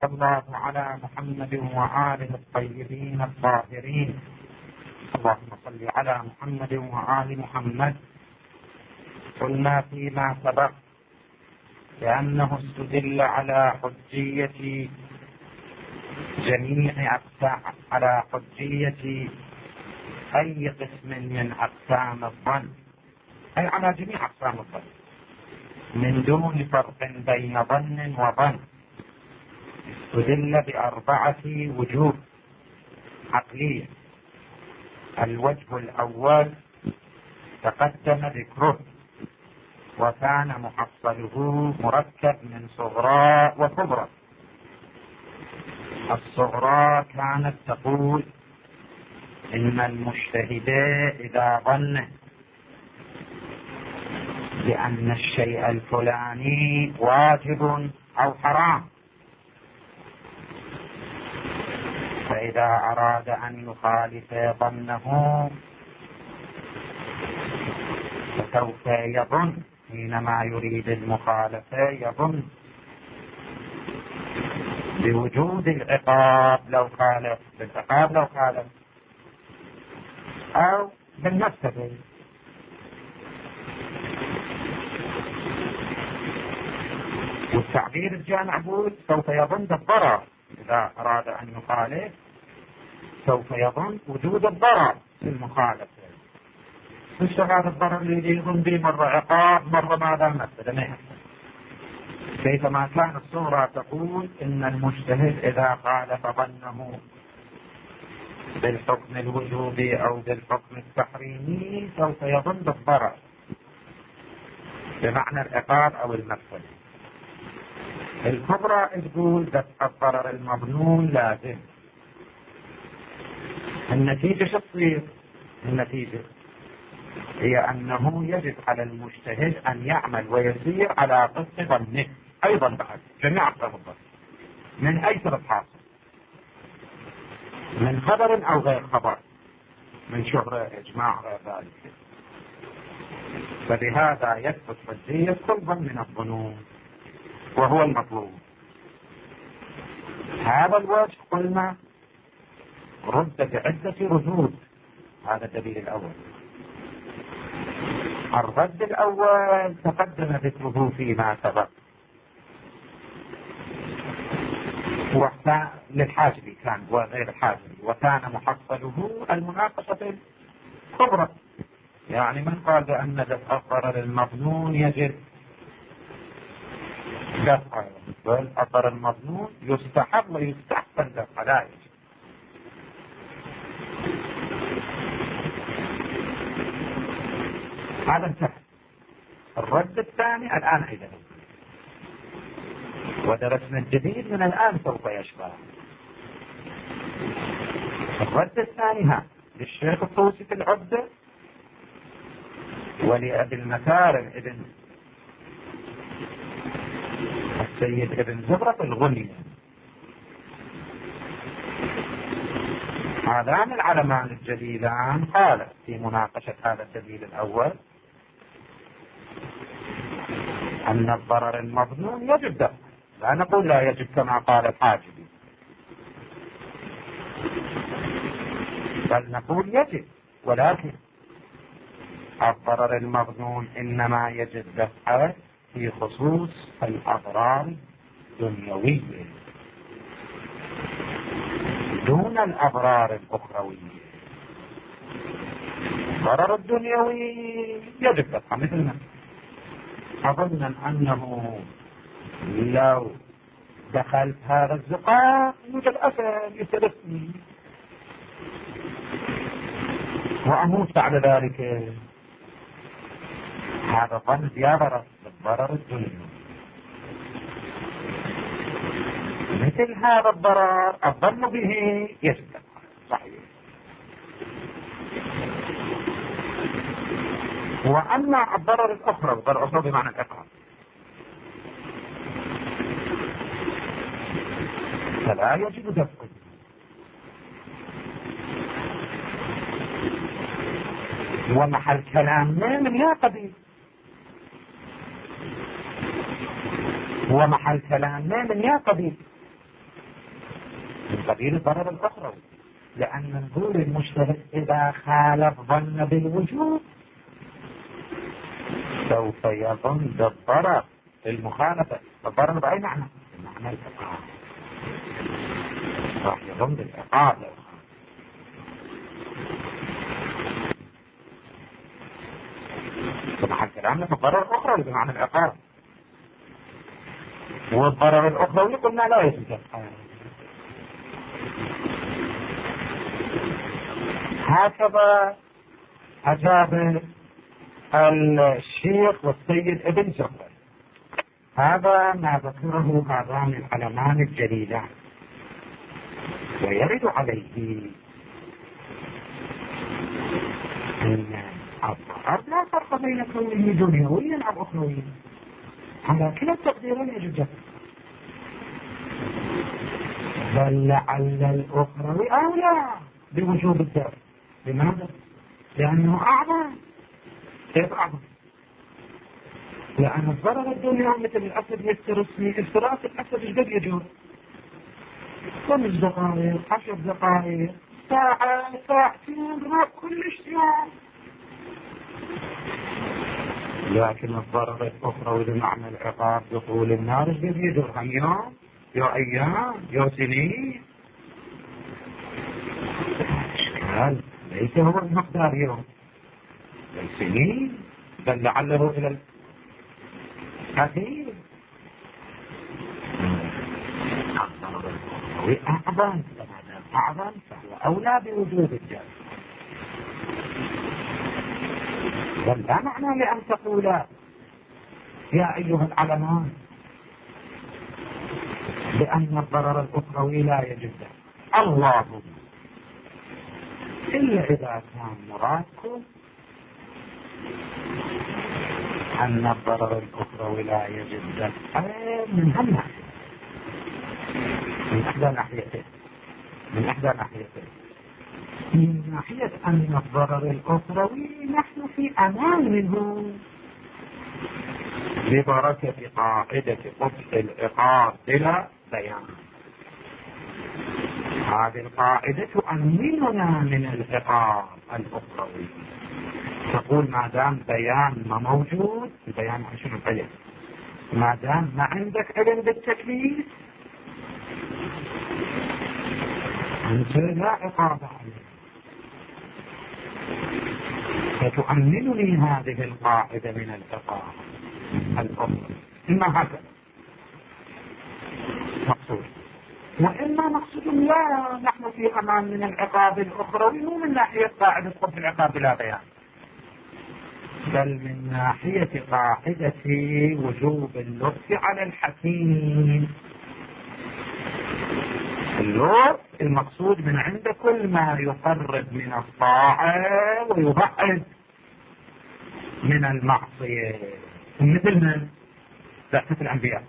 صلى الله على محمد وآله الطيبين الطاهرين. اللهم صل على محمد وآل محمد. قلنا فيما سبق لأنه استدل على حجية على حجية أي قسم من أقسام الظن، أي على جميع أقسام الظن من دون فرق بين ظن وظن. استدل بأربعة وجوه عقلية. الوجه الأول تقدم ذكره، وكان محصله مركب من صغرى وكبرى. الصغرى كانت تقول إن المجتهد إذا ظن بأن الشيء الفلاني واجب أو حرام، فإذا أراد أن يخالف ظنه فسوف يظن حينما يريد المخالفة يظن بوجود العقاب لو خالف، بالعقاب لو خالف، أو بالمفسدة. والتعبير الجامع يقول سوف يظن بالضرر، إذا أراد أن يخالف سوف يظن وجود الضرر في المخالفة. مش هذا الضرر اللي يظن به مرة عقاب مرة ماذا مفسدة، ما يحصل. كيفما كان الصورة تقول إن المجتهد إذا خالف ظنه بالحكم الوجوبي أو بالحكم التحريمي سوف يظن بالضرر بمعنى العقاب أو المفسدة. الكبرى تقول دفع الضرر المظنون لازم. النتيجة شو تصير؟ النتيجة هي أنه يجب على المجتهد أن يعمل ويسير على قصد ظنه أيضا بعد جميع أقسام الظن من أي سبب حاصل، من خبر أو غير خبر، من شهرة إجماع غير ذلك. فبهذا يثبت حجية كل ظن من الظنون وهو المطلوب. هذا الوجه قلنا رد بعدة ردود. هذا الدليل الأول. الرد الأول تقدم ذكره فيما سبق، للحاجبي كان وغير الحاجبي، وكان محصله المناقشة الكبرى. يعني من قال بأن دفع الضرر المظنون يجب دفعه، بل الضرر المظنون يستحب ويستحسن دفعه لا يجب. هذا انتهى. الرد الثاني الآن أيضا، ودرسنا الجديد من الآن سوف يشبه. الرد الثاني ها للشيخ الطوسي في العبدة، ولأبي المكارم ابن السيد ابن زبرة الغنية. هذان العلمان الجليلان قال في مناقشة هذا الدليل الأول أن الضرر المظنون يجب دفعه، لا نقول لا يجب كما قال الحاجبي، بل نقول يجب، ولكن الضرر المظنون إنما يجب دفعه في خصوص الأضرار الدنيوية دون الأضرار الأخروية. الضرر الدنيوي يجب دفعه، مثلنا أظن أنه لو دخلت هذا الزقاق يوجد أسد يسلسني وأموت بعد ذلك. هذا ظن زيادة بالضرر الدنيوي. مثل هذا الضرر الظن به يجب دفعه، صحيح. وأما الضرر الأخرى، الضرر الأخرى بمعنى الإقرار، فلا يجب دفعه. ومحل كلامنا من يا قبيل، ومحل كلامنا من يا قبيل من قبيل الضرر الأخروي، لأن نقول المجتهد إذا خالف ظن بالوجود سوف يظن بالضرر المخالفة. الضرر بأي معنى؟ بمعنى العقاب، راح يظن بالعقاب. فمع الكلام لك الضرر الأخروي بمعنى العقاب، والضرر الأخروي قلنا لا يوجد. هكذا أجاب الشيخ والسيد ابن جبر. هذا ما ذكره هذان العلمان الجليلان، ويرد عليه أن الضرر لا فرق بين كونه دنيويا أو أخرويا، على كلا التقديرين يجب، بل لعل الأخروي أولى بوجوب الضرر. لماذا؟ لأنه أعظم. كيف أعظم؟ لأن الضرر الدنيوي مثل الأسد يسترسني، افتراس الأسد ايش قد يجوز؟ 5 دقائق، 10 دقائق، ساعة، ساعتين، كلش يوم. لكن الضرر الأخروي بمعنى العقاب دخول النار ايش قد يجوز؟ يوم، يو أيام، يو سنين. إشكال ليس هو المقدار يوم، بل سنين، بل لعله إلى الكثير. الضرر الأخروي أعظم، أعظم فهو أولى بوجود الجهل. بل لا معنى لأن تقولا يا أيها العلمان بأن الضرر الأخروي لا يجب، اللهم إلا إذا كان مرادكم أن الضرر الأخروي لا يجب من هم ناحية، من إحدى ناحيتين، من ناحية أن الضرر الأخروي نحن في أمان منه ببركة قاعدة قبح العقاب بلا بيان. هذه القاعدة تؤمننا من العقاب الأخروي. تقول ما دام بيان ما موجود، البيان عن شنو؟ العلم. ما دام ما عندك علم بالتكليف أنت لا عقاب عليه. فتؤمنني هذه القاعدة من العقاب الأخروي. إما هكذا مقصود، وإما مقصود لا، نحن في أمان من العقاب الأخروي مو من ناحية قاعدة قبح العقاب بلا بيان، بل من ناحية قاعدة وجوب اللطف على الحكيم. اللطف المقصود من عند كل ما يقرب من الطاعة ويبعد من المعصية، مثل من بعثة الأنبياء.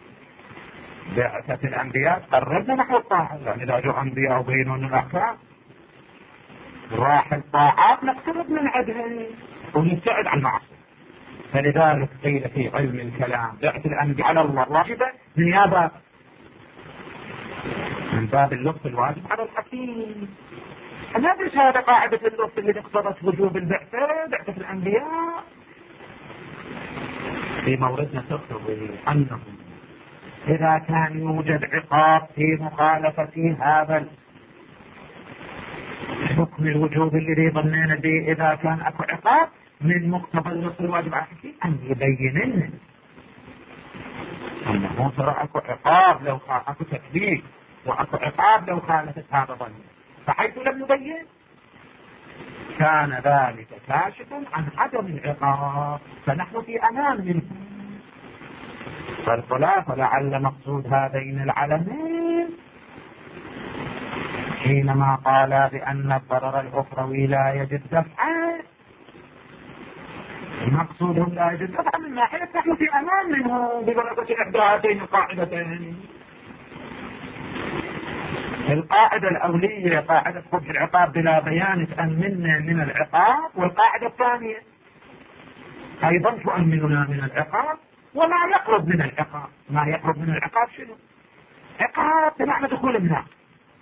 بعثة الأنبياء قربنا نحو الطاعة، يعني إذا جو أنبياء وبينون الأحكام راح الطاعات نقترب من عدها ونبتعد عن المعصية. فلذلك قيل في علم الكلام بعثة الأنبياء على الله واجبة نيابة من باب اللطف الواجب على الحكيم. هذه هذا قاعدة اللطف اللي اقتضت وجوب بعثة الأنبياء. في موردنا تقتضي أنه إذا كان يوجد عقاب في مخالفة هذا حكم الوجوب الذي ظنينا به، إذا كان أكو عقاب من مقتضى اللطف الواجب على الحكيم أن يبين لنا أنه ترى أكو عقاب لو أكو تكليف، وأكو عقاب لو خالفت هذا ظن، فحيث لم يبين كان ذلك كاشفا عن عدم العقاب، فنحن في أمان منه. فالخلاف لعل مقصود هذين العلمين حينما قال بأن الضرر الأخروي لا يجب دفعه، مقصودهم لا يجب دفعه من ناحية نحن في أمان منه ببركة إحدى هاتين القاعدتين. القاعدة الأولية قاعدة قبح العقاب بلا بيان تأمننا من العقاب، والقاعدة الثانية أيضا تؤمننا من العقاب وما يقرب من العقاب. ما يقرب من العقاب شنو؟ عقاب بمعنى دخول النار،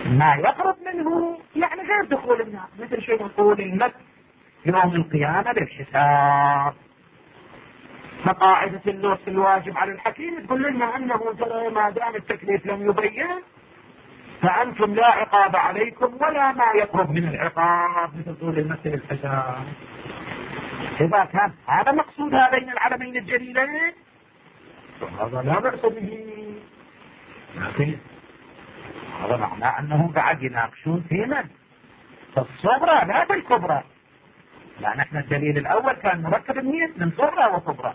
ما يقرب منه يعني غير دخول النار، مثل شيء نقول المس يوم القيامة بالحساب. فقاعدة اللوث الواجب على الحكيم تقول لنا أنه ما دام التكليف لم يبين فأنتم لا عقاب عليكم ولا ما يقرب من العقاب مثل طول المثل الحساب. إذا كان هذا مقصود هذين العلمين الجليلين هذا لا بأس به، لكن هذا معناه أنهم بعد يناقشون في من؟ في الصغرى لا بالكبرى، لأن احنا الدليل الأول كان مركب من صغرى وكبرى.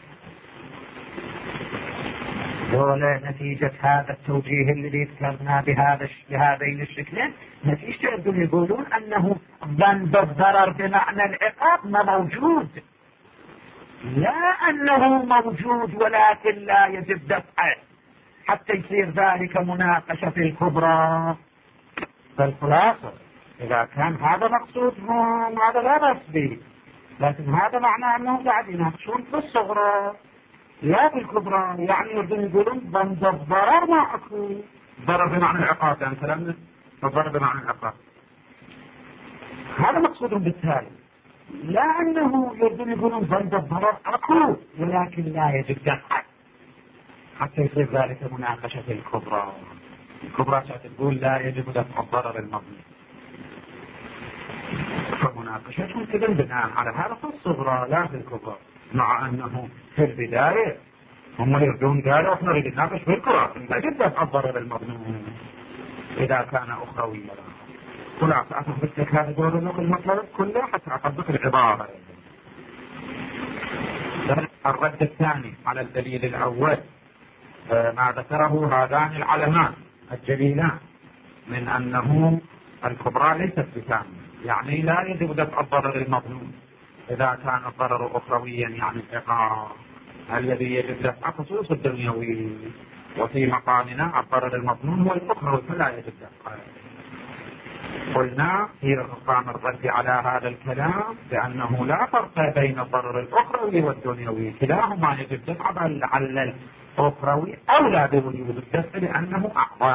دولة نتيجة هذا التوجيه الذي ذكرنا بهذين الشكلين نتيجة أنهم يقولون أنه ذنب الضرر بمعنى العقاب ما موجود، لا أنه موجود ولكن لا يجب دفعه حتى يصير ذلك مناقشة في الكبرى. فالخلاصة إذا كان هذا مقصودهم هذا لا بأس به، لكن هذا معناه أنهم قاعد يناقشون في الصغرى لا في الكبرى، يعني يريدون يقولون ضمن الضرر ما أكو ضرر بمعنى العقاب، يعني كلامنا الضرر بمعنى العقاب هذا مقصودهم بالتالي، لا أنه يريدون يقولون ضمن الضرر أكو ولكن لا يجب دفعه حتى يصير ذلك مناقشة في الكبرى. الكبرى تقول لا يجب دفع الضرر المظلوم، فمناقشتهم كذا بناء على هذا في الصغرى لا في الكبرى، مع أنه في البداية هم يردون قالوا احنا نريد نناقش في الكبرى لا يجب دفع الضرر المظلوم إذا كان أخرويا. خلاص أثبت لك هذا دور المطلب كله حتى أطبق العبارة. الرد الثاني على الدليل الأول ما ذكره هذان العلمان الجليلان من أنه الكبرى ليست بكاملة، يعني لا يجب دفع الضرر المظلوم إذا كان الضرر أخرويا يعني العقاب الذي يجب دفع خصوص الدنيوي، وفي مقامنا الضرر المظلوم هو الأخروي فلا يجب دفعه. قلنا في مقام الرد على هذا الكلام بأنه لا فرق بين الضرر الأخروي والدنيوي، كلاهما يجب دفع، بل لعل الأخروي أولى بوجود الدفع لأنه أعظم،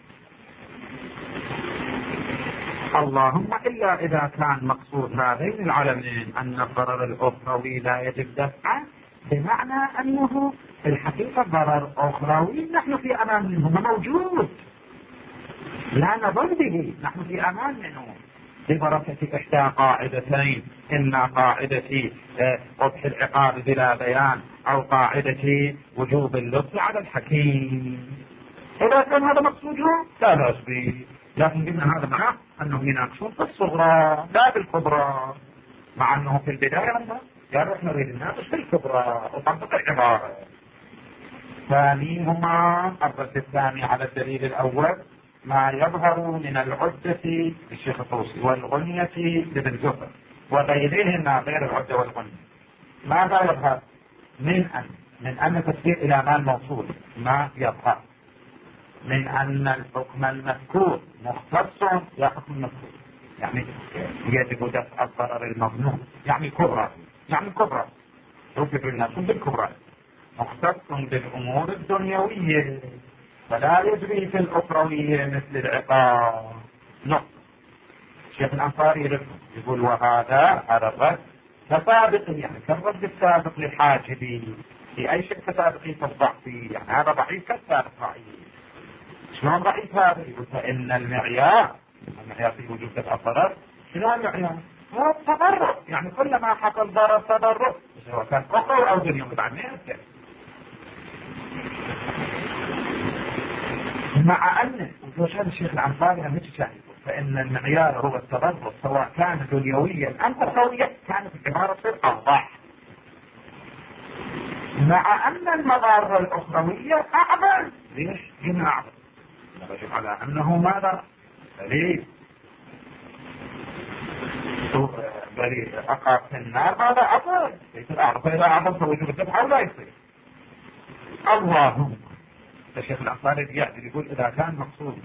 اللهم إلا إذا كان مقصود هذين العلمين أن الضرر الأخروي لا يجب دفعه بمعنى أنه في الحقيقة ضرر أخروي نحن في أمان منه موجود لا نظن به، نحن في أمان منه ببركة إحدى قاعدتين، إما قاعدة قبح العقاب بلا بيان أو قاعدة وجوب اللطف على الحكيم. إذا كان هذا مقصوده لا بأس به، لكن قلنا هذا معناه أنهم يناقشون في الصغرى لا بالكبرى، مع أنه في البداية قالوا احنا نريد نناقش في الكبرى وطبق العبارة. ثانيهما الرد الثاني على الدليل الأول ما يظهر من العدة للشيخ الطوسي والغنية لابن زهر وغيرهما غير العدة والغنية. ماذا يظهر؟ من أن تسبيق إلى ما الموصول ما يظهر من أن الحكم المذكور مختص لا حكم المذكور، يعني يجب دفع الضرر المظنون، يعني كبرى، يعني كبرى توجب الناس بالكبرى، مختص بالأمور الدنيوية فلا يجري في الأخروية مثل العقاب. نقطة. الشيخ الأنصاري يقول وهذا الرد كسابق، يعني كالرد السابق للحاجبي في أي شيء كسابقي في الضعف، يعني هذا ضعيف كالسابق ضعيف. شلون ضعيف هذا؟ يقول فإن المعيار في وجود دفع الضرر شنو المعيار؟ هو التضرر، يعني كلما حصل ضرر تضرر سواء كان أخروي أو دنيوي بعد ما يذكر، مع أن وجود الشيخ الأنصاري مثل شاهد فإن المعيار هو التضرر سواء كان دنيويا أم أخرويا كانت العبارة تصير أوضح، مع أن المضار الأخروية أعظم. ليش؟ هنا أعظم نرجع على أنه ماذا؟ بلي أقع في النار هذا أفضل يصير أعظم، فإذا أعظم فوجود الدفع ولا يصير. اللهم الشيخ الأنصاري يقول إذا كان مقصود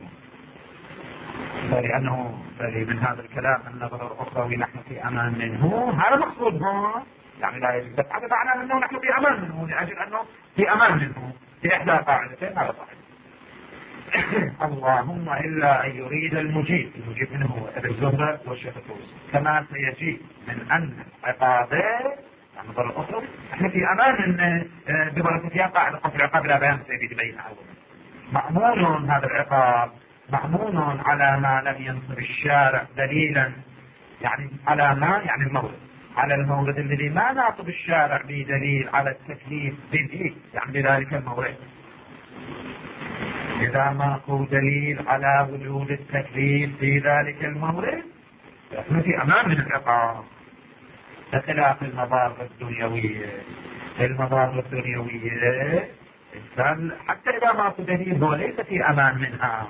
لأنه من هذا الكلام أن ضرر أخروي نحن في أمان منه، هذا مقصودهم، يعني لا يجب دفع، هذا معناه أنه نحن في أمان منه لأجل أنه في أمان منه في إحدى قاعدتين، هذا صحيح. اللهم إلا أن يريد المجيب من هو ابن زهرة والشيخ الطوسي، كما سيجيب من أن عقابه النظر الأخرى احنا في أمان أن ببركة فيها قاعدة قتل العقاب لا بيان سيدي بينها مأمون هذا العقاب مأمون على ما لم ينصب الشارع دليلا، يعني على ما يعني المورد، على المورد الذي ما ناصب الشارع به دليل على التكليف به، يعني بذلك المورد. إذا ماكو دليل على وجود التكليف في ذلك المورد نحن في أمان من العقاب، بخلاف المضار الدنيوية. المضار الدنيوية الإنسان حتى إذا ماكو دليل هو ليس في أمان منها،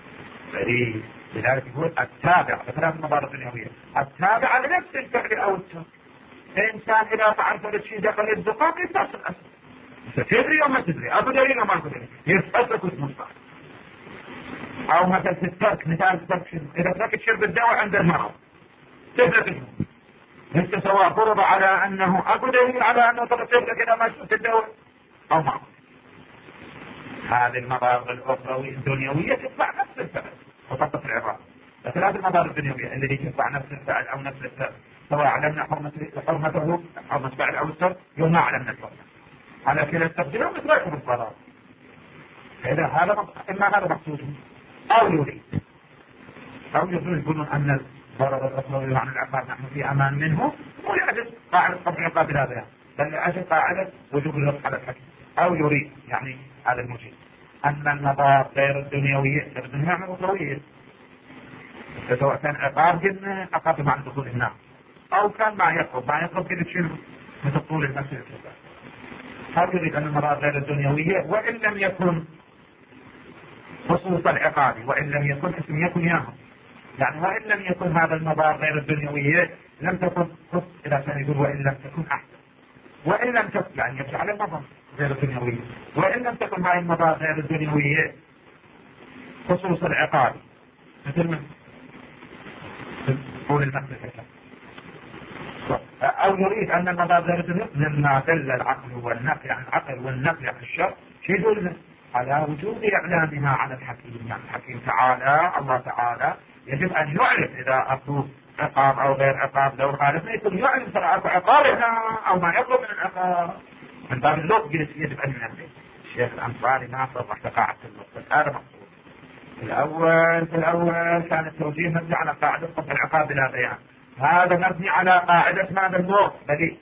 لذلك يقول التابع بخلاف المضار الدنيوية التابع لنفس الفعل أو الترك. الإنسان إذا فعل فعل شيء دخل الدقاق يتصل الأسل، تدري أو ما تدري، أبو دليل أو ما أبو دليل، يسألك اسم الصح. أو مثلا في الترك، مثال الترك إذا تركت شرب الدواء عند المرض تهلك الموت، انت سواء فرض على أنه أبو دليل على أنه ترك إذا ما شربت الدواء أو ما. هذه المضار الأخروية الدنيوية تدفع نفس الفعل وتطلق العقاب، بخلاف المضار الدنيوية الذي تدفع نفس الفعل أو نفس الفعل سواء علمنا حرمته حرمة فعل أو السر يوم ما علمنا الفعل على كلا التقدير مثل يحب الضرار. فإذا هذا إما هذا مقصود أو يريد يقولون أن الضرر الأخروي عن العقاب نحن في أمان منه، ويعجز قاعدة قبل العقاب لا بيان، بل يعجز قاعدة وجوب الوقت على الحكم. أو يريد يعني هذا المجيب أن المضار غير الدنيوية غير الدنيا من الأخروية، سواء كان عقاب جنة عقاب مع دخول النار أو كان ما يقرب كده شنو مثل طول المسير. هل يريد أن المضار غير الدنيوية وإن لم يكن خصوص العقاب، وإن لم يكن اسم يكن ياهم، يعني وإن لم يكن هذا المضار غير الدنيوية لم تكن خص، إذا كان يقول وإن لم تكن أحسن، وإن لم تكن يعني يرجع على المضار غير الدنيوية، وإن لم تكن هذه المضار غير الدنيوية خصوص العقاب مثل من طول المسير. أو يريد أن المضار غير الدنيوية مما دل العقل والنقل عن العقل والنقل عن الشر شيء يدل على وجوب إعلامها على الحكيم. يعني الحكيم تعالى الله تعالى يجب أن يعلم إذا أكو عقاب أو غير عقاب، لو خالفنا يكون يعلم ترى أكو عقاب هنا أو ما يطلب من العقاب من باب اللغة يجب أن ينبه. الشيخ الأنصاري ما صرح قاعدة اللغة، هذا مقصود. في الأول كان التوجيه مبني على قاعدة قطع العقاب بلا بيان، هذا مبني على قاعدة ماذا اللغة بديل،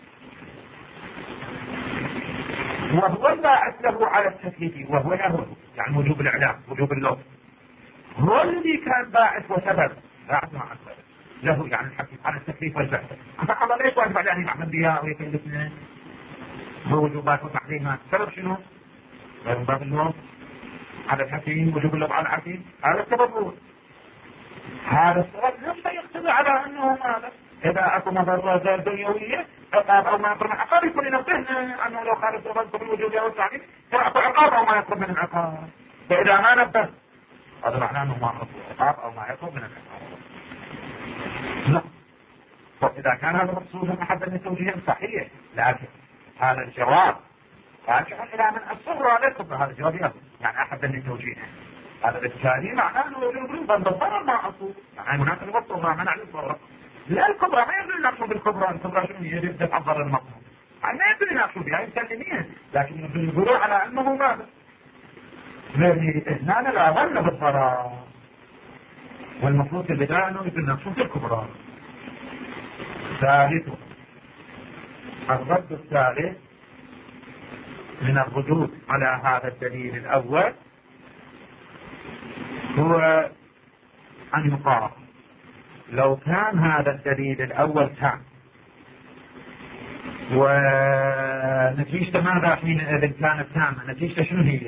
وهو الباعث له على التكليف وهو له يعني وجوب الإعلام وجوب اللغة، هو الذي كان باعث وسبب باعث مع السبب له يعني الحكيم على التكليف والبعث. فالله ليش واجب عليه أن يعمل بها ويكلفنا هو وجوبات وتحريمات، سبب شنو؟ غير باب اللغة على الحكيم وجوب اللغة على الحكيم، هذا السبب هو هذا السبب نفسه يقتضي على أنه ماذا؟ إذا أكو مضرة غير دنيوية عقاب أو ما يقرب من عقاب يكون ينبهنا أنه لو خالف ربط بالوجود أو التعقيد فأكو عقاب أو ما يقرب من العقاب، فإذا ما نبه هذا معناه أنه ما أكو عقاب أو ما يقرب من العقاب. لا، فإذا كان هذا مقصودا أحد من توجيههم صحيح، لكن هذا الجواب راجع إلى من أصر عليكم هذا الجواب يعني أحد من توجيههم، هذا بالتالي معناه أنه يقولون بالضرر ما أصول يعني هناك الوصل ما منع الضرر. لا الكبرى ما يقدر يناقشوا بالكبرى، الكبرى شنو يجب دفع الضرر المطلوب يعني ما يقدر يناقشوا بها مسلمين، لكن يقولون على أنه ماذا؟ هنا لا ظن بالضرر، والمفروض البداية أنه يقدر يناقشوا في الكبرى. ثالث الرد الثالث من الردود على هذا الدليل الأول هو أن يقال لو كان هذا الدليل الأول تام ونتيجة ماذا حينئذ كانت تامة؟ نتيجة شنو هي؟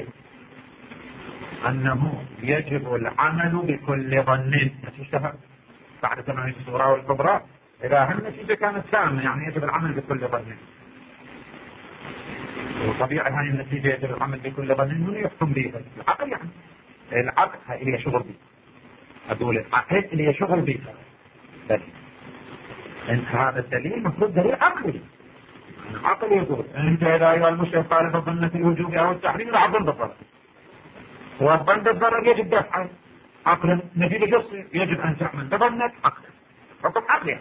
أنه يجب العمل بكل ظن، نتيجة بعد تمام الصورة والكبرى إذا هالنتيجة كانت تامة يعني يجب العمل بكل ظن، وطبيعي هذه النتيجة يجب العمل بكل ظن من يحكم به العقل، يعني العقل اللي شغل به، أقول العقل اللي شغل به انت هذا الدليل مفروض دليل عقلي، العقل يقول انت اذا ايها المشرك قال فظن في الوجوب او التحريم لا عظم بالضرر، والظن بالضرر يجب دفعه عقلا، نتيجة قصي يجب أن تعمل بظنك عقلا، حكم عقلي.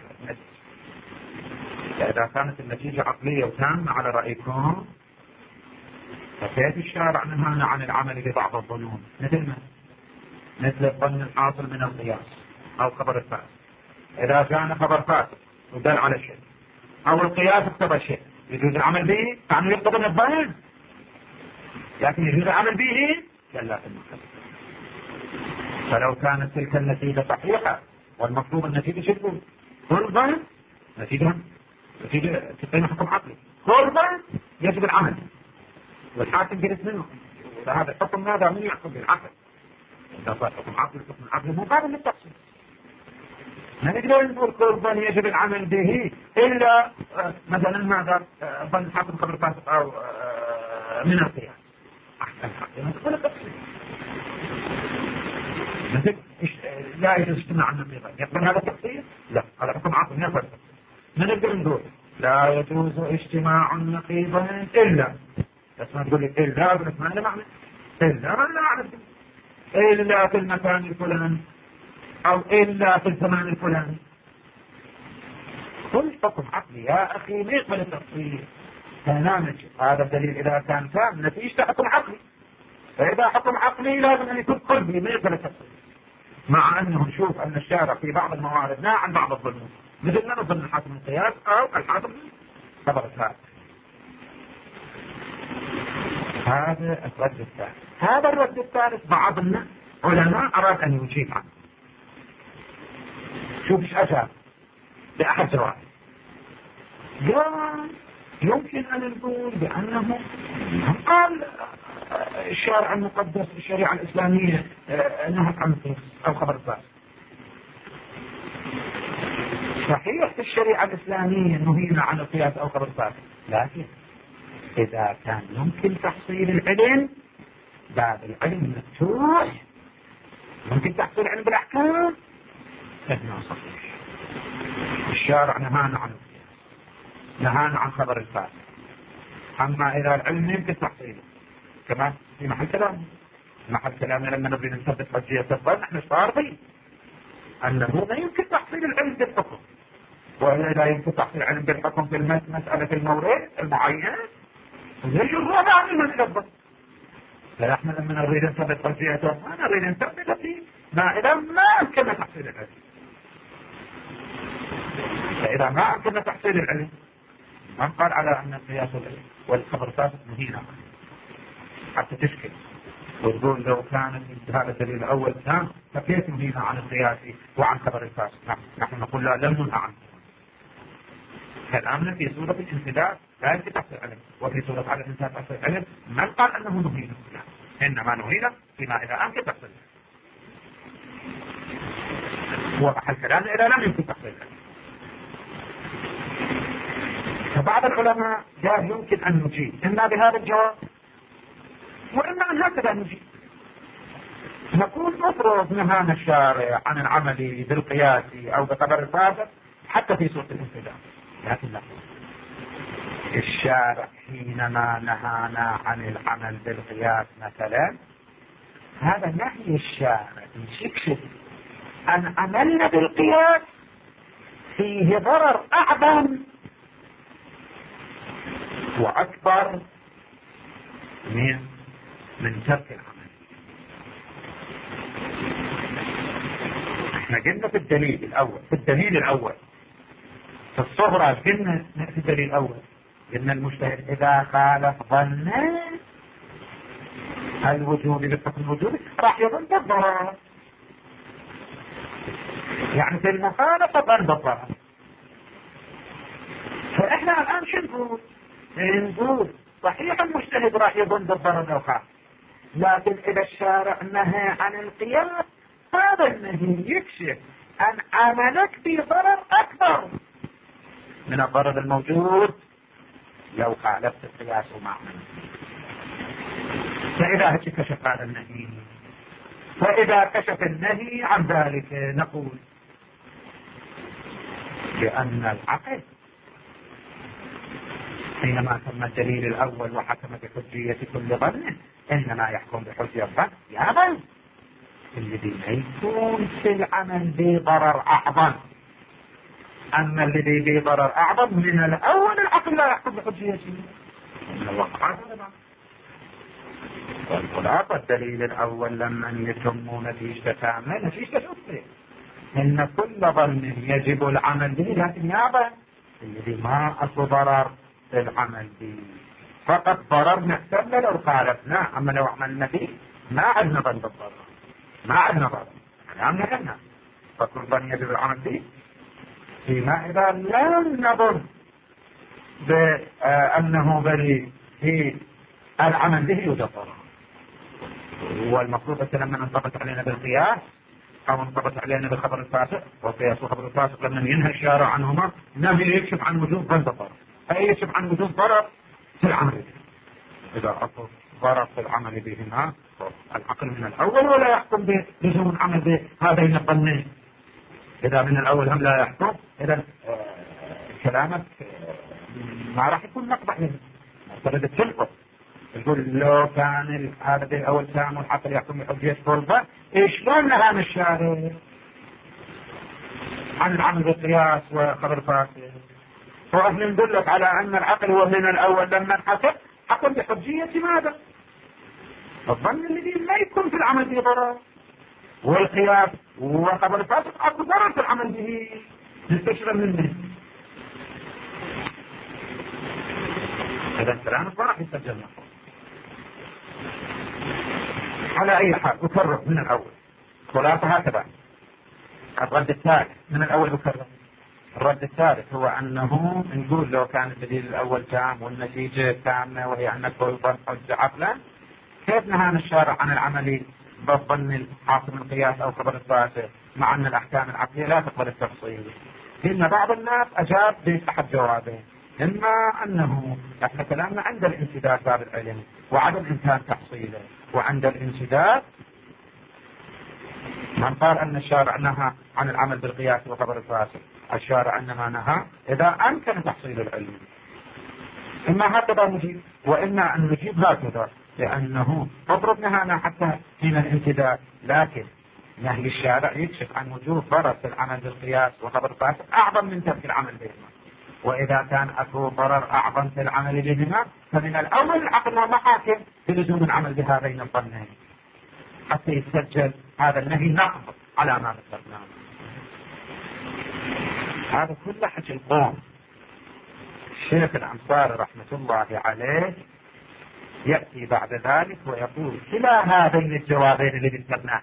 إذا كانت النتيجة عقلية وتامة على رأيكم، فكيف الشارع نهانا عن العمل ببعض الظنون مثل الظن الحاصل من القياس أو خبر الفاسد؟ إذا كان خبر فاسد ودل على شيء أو القياس اقتضى شيء يجوز العمل به، كانوا يقتضون الظن، لكن يجوز العمل به لا في المحل. فلو كانت تلك النتيجة صحيحة والمطلوب النتيجة شدوا كل ظن نتيجة تقيم حكم عقلي، كل ظن يجب العمل والحاكم جلس منه، وهذا الحكم ماذا من يحكم بالعقل؟ إذا صار حكم عقلي حكم عقلي مو قابل للتفصيل. ما نقدر نقول كل ظن يجب العمل به إلا مثلا ماذا ظن الحاكم خبر فاسق أو من القياس أحسن حقا تقول التفصيل. مثل لا يجوز اجتماع النقيضين، يقبل هذا التفصيل؟ لا، هذا حكم عقلي يقبل. ما نقدر نقول لا يجوز اجتماع النقيضين إلا، بس ما تقول لي إلا بس ما له معنى، إلا ما له معنى، إلا في المكان الفلاني أو إلا في الزمان الفلاني. كل حكم عقلي يا أخي ما يقبل التفصيل. برنامج هذا الدليل إذا كان تام نتيجة حكم عقلي، فإذا حكم عقلي لازم أن يكون قلبي ما يقبل التفصيل. مع أنه نشوف أن الشارع في بعض الموارد نهى عن بعض الظنون، مثل ما نظن الحاكم القياس أو الحاكم خبر الفاسد. هذا الرد الثالث. هذا الرد الثالث بعض العلماء أراد أن يجيب عنه. شوف ايش أجاب لأحد جواب. قال يمكن أن نقول بأنه قال الشارع المقدس الشريعة الإسلامية نهت عن القياس أو خبر الفاسد. صحيح في الشريعة الإسلامية نهينا عن القياس أو خبر الفاسد، لكن إذا كان يمكن تحصيل العلم باب العلم مفتوح، ممكن تحصيل العلم بالأحكام، فهنا صحيح. الشارع نهانا عن القياس، نهانا عن خبر الفاسد. أما إذا العلم يمكن تحصيله كما في محل كلامنا لما نريد نثبت حجية الظن نحن صارفين أنه لا يمكن تحصيل العلم بالحكم، وإذا لا يمكن تحصيل العلم بالحكم في مسألة المورد المعين ليش الرابع عن المسألة الظن؟ فنحن لما نريد نثبت حجية الظن نريد نثبت في ما إذا ما أمكن تحصيل العلم. فإذا ما أمكن تحصيل العلم من قال على أن القياس والخبر فاسد نهينا حتى تشكل وتقول لو كان هذا الدليل الأول تام فكيف نهينا عن القياس وعن خبر الفاسد؟ نحن نقول لا لم ننهى عنه. كلامنا في سورة الانسداد لا يمكن تحصيل العلم، وفي سورة على الإنسان تحصيل العلم من قال أنه نهينا؟ إنما نهينا فيما إذا أمكن تحصيل العلم، ومحل كلامنا إذا لم يمكن تحصيل العلم. فبعض العلماء قال يمكن أن نجيب إما بهذا الجواب وإما أن هكذا نجيب، نقول افرض نهانا الشارع عن العمل بالقياس أو بخبر الفاسد حتى في سورة الانسداد، لكن لا، الشارع حينما نهانا عن العمل بالقياس مثلا هذا نهي الشارع يكشف أن عملنا بالقياس فيه ضرر أعظم وأكبر من ترك العمل. احنا قلنا في الدليل الأول في الصغرى قلنا في الدليل الأول قلنا المجتهد إذا خالف ظن الوجوب بالحكم الوجوبي راح يظن بالضرر، يعني في المخالفة ظن بالضرر. فإحنا الآن شو نقول صحيح المجتهد راح يظن بالضرر لو خالف، لكن إذا الشارع نهى عن القياس هذا النهي يكشف أن عملك في ضرر أكبر من الضرر الموجود لو خالفت القياس معنا. فإذا كشف هذا النهي، فإذا كشف النهي عن ذلك نقول بأن العقل حينما تم الدليل الأول وحكم بحجية كل ظن إنما يحكم بحجة الظن يا من الذي لا يكون في العمل بضرر أعظم. أما الذي بضرر أعظم من الأول العقل لا يحكم بحجيته من الوقع. والخلاصة الدليل الأول لما يتم نتيجة كاملة نتيجة شخصية إن كل ظن يجب العمل به، لكن يابا الذي ما أصل ضرر في العمل به فقط ضرر نحسب لو خالفنا. أما لو عملنا به ما عندنا ظن بالضرر، ما عندنا ضرر عندنا فكل ظن يجب العمل به. فيما إذا لم نظن بأنه بريء في العمل به يوجد ضرر. والمفروض لما انطبق علينا بالقياس أو انطبق علينا بالخبر الفاسق، والقياس والخبر الفاسق لما ينهى الشارع عنهما نهي يكشف عن وجود ظن ضرر، أي يكشف عن وجود ضرر في العمل به. إذا أصل ضرر في العمل بهما العقل من الأول ولا يحكم بلزوم العمل بهذين الظنين. إذا من الأول هم لا يحكم إذا كلامك ما راح يكون نقض عليه. تريد تنقض تقول لو كان هذا الأول تام والعقل يحكم بحجية فرضة شلون نهى الشارع عن العمل بالقياس وخبر فاسد؟ فإحنا ندلك على أن العقل هو من الأول لما حكم بحجية ماذا؟ الظن الذي لا يكون في العمل به ضرر، والقياس وخبر فاسد أكو ضرر في العمل به نستشرى منه. هذا الكلام ما راح يسجل على أي حال. أكرر من الأول خلاصة هكذا. الرد الثالث من الأول أكرر. الرد الثالث هو أنه نقول لو كان الدليل الأول تام والنتيجة تامة وهي أن كل ظن حجة عقلا، كيف نهانا الشارع عن العمل بالظن الحاصل من القياس أو خبر الفاسد مع أن الأحكام العقلية لا تقبل التفصيل؟ إن بعض الناس أجاب بأحد جوابين، إما أنه احنا كلامنا عند الانسداد باب العلم وعدم إمكان تحصيله، وعند الانسداد من قال أن الشارع نهى عن العمل بالقياس وخبر الفاسد، الشارع إنما نهى إذا أمكن تحصيل العلم. إما هكذا نجيب وإما أن نجيب هكذا، لأنه اضرب نهانا حتى حين الانسداد، لكن نهي الشارع يكشف عن وجود ضرر في العمل بالقياس وخبر الفاسد أعظم من ترك العمل بهما. وإذا كان أكو ضرر أعظم في العمل بهما فمن الأول العقل ومحاكم بلزوم العمل بهذين الظنين حتى يسجل هذا النهي نقض على ما ذكرناه. هذا كله حكي القوم. الشيخ الأنصاري رحمة الله عليه يأتي بعد ذلك ويقول كلا هذين الجوابين اللي ذكرناه،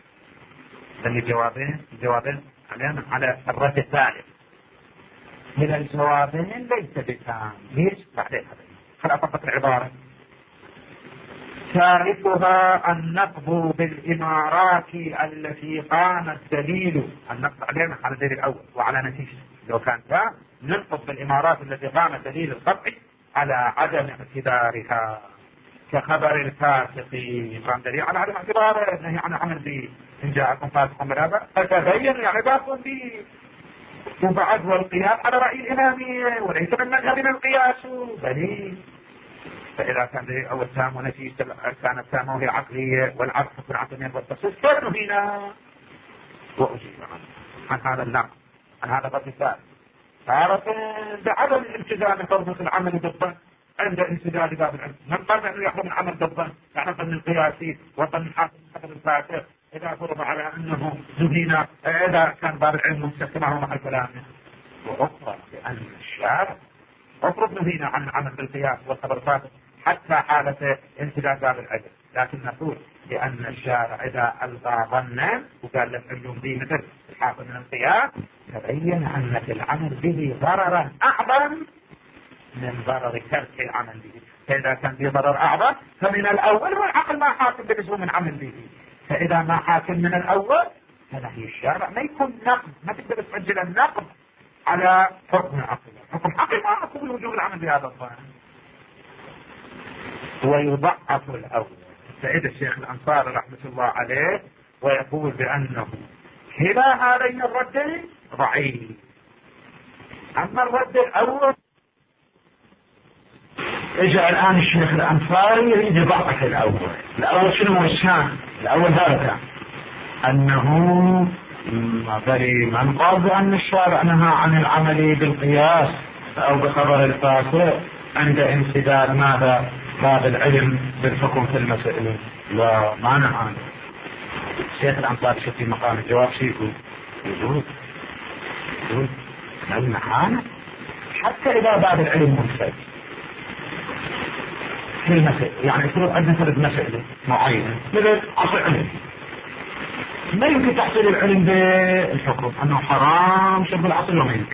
الجوابين على الرد الثالث من الجوابين ليس بتام. ليش؟ بعدين خل أطبق العبارة. ثالثها النقض بالإمارات التي قام الدليل، النقض علينا على الدليل الأول وعلى نتيجة. لو كان تام ننقض بالإمارات التي قام الدليل القطعي على عدم اعتبارها، كخبر الفاسقين قام دليل على عدم اعتباره، نهي عن العمل به إن جاءكم فاسق بنبأ فتبين يعني باكم به. وبعد والقياس على رأي الإمامية وليس بالمذهب من القياس دليل. فإذا كان دليل أول تام ونتيجة كانت تامة وهي عقلية والعقل في العقلية والتخصيص كيف نهينا؟ وأجيب عن هذا النقد عن هذا الرد الثالث. تعرف بعدم الالتزام بفرض العمل بالظن عند انسداد باب العلم. من قال أنه يحرم العمل بالظن يعني ظن القياسي وظن الحاصل حسب الفاسق إذا فرض على أنه نهينا إذا كان باب العلم مستخدمه مع كلامه. وأخرى بأن الشارع أفرض نهينا عن العمل بالقياس والخبر الفاسق حتى حالة انسداد باب العلم، لكن نقول بأن الشارع إذا ألغى ظنا وقال لك علم به مثل الحاصل من القياس تبين أن العمل به ضررا أعظم من ضرر ترك العمل به. فإذا كان به ضرر أعظم فمن الأول والعقل ما حاكم بلزوم العمل به. فإذا ما حاكم من الأول فنهي الشارع ما يكون نقد، ما تقدر تسجل النقد على حكم عقل. حكم عقل ما أقول وجوب العمل بهذا الظن. ويضعف الأول. سيد الشيخ الأنصاري رحمة الله عليه ويقول بأنه كلا هذين الردين ضعيف. أما الرد الأول اجى الان الشيخ الانصاري يريد يضعف الاول شنو هو الشان؟ الاول هذا كان انه من قال بان الشارع نهى عن العمل بالقياس او بخبر الفاسق عند انسداد ماذا؟ باب العلم بالحكم في المسائل. لا، ما نهى عنه. الشيخ الانصاري شوف في مقام الجواب شو يقول نهانا حتى اذا باب العلم منسد في المسائل. يعني يصير عندنا فرد مسائل معينه مثل اصل علم ما يمكن تحصيل العلم بالحكم انه حرام شرب العصر وما يمكن.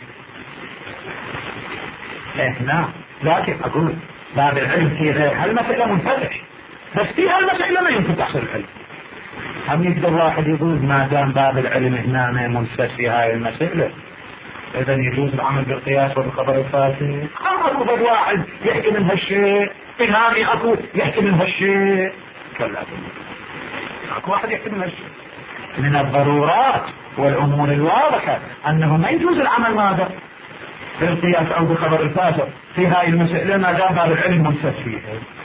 لا، لكن اقول باب العلم في غير هالمسألة منفتح، بس في هالمسألة ما يمكن تحصيل العلم. هم يقدر واحد يقول ما دام باب العلم هنا منفتح في هاي المسألة اذا يجوز العمل بالقياس وبالخبر الفاسد. اكو بد واحد يحكي من هالشيء، امامي اكو يحكي من هالشيء، كلا اكو واحد يحكي من هالشيء. من الضرورات والامور الواضحة انه ما يجوز العمل ماذا؟ بالقياس او بخبر الفاسد في هاي المسألة ما دام باب العلم منفتح فيها،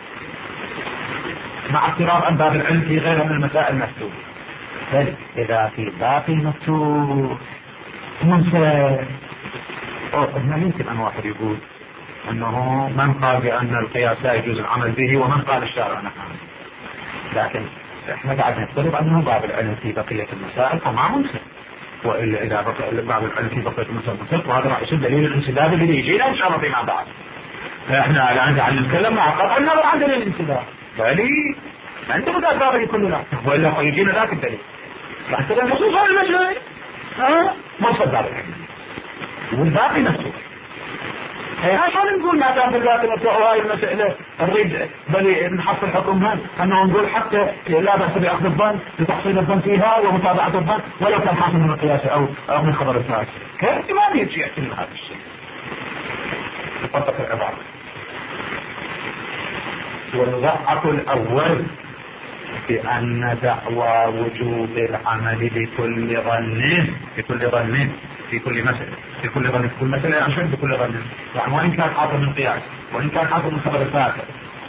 مع اعتراف ان باب العلم في غيرها من المسائل مفتوح. بل اذا في باب المفتوح منفتح ما يمكن ان واحد يقول انه من قال بان القياس لا يجوز العمل به ومن قال الشارع نهى. لكن احنا قاعد نفترض انه باب العلم في بقية المسائل فما منفتح، والا اذا بقى باب العلم في بقية المسائل منفتح وهذا راح يصير دليل الانسداد اللي يجينا ان شاء الله فيما بعد. فاحنا الان قاعد نتكلم مع قطع النظر عن دليل الانسداد. بلي انت بدأت بابه كلنا والا يجينا ذاك الدليل راح تقول نصوص هذه المسألة ما صدق العلم والباقي مفتوح. عشان نقول ما دام بالذات مفتوح وهاي المسألة نريد بل نحصل حكمها انه نقول حتى لا بأس بأخذ الظن لتحصيل الظن فيها ومتابعة الظن ولو كان حاصل من القياس او من خبر الفاسد. كيف ما يجي يحتمل هذا الشيء؟ تطبق العبارة. والضعف الاول بأن دعوى وجوب العمل بكل ظن في كل مسألة في كل مسألة عشان بكل ظن، يعني وإن كان حاصل من قياس وإن كان حاصل من خبر الفاسد،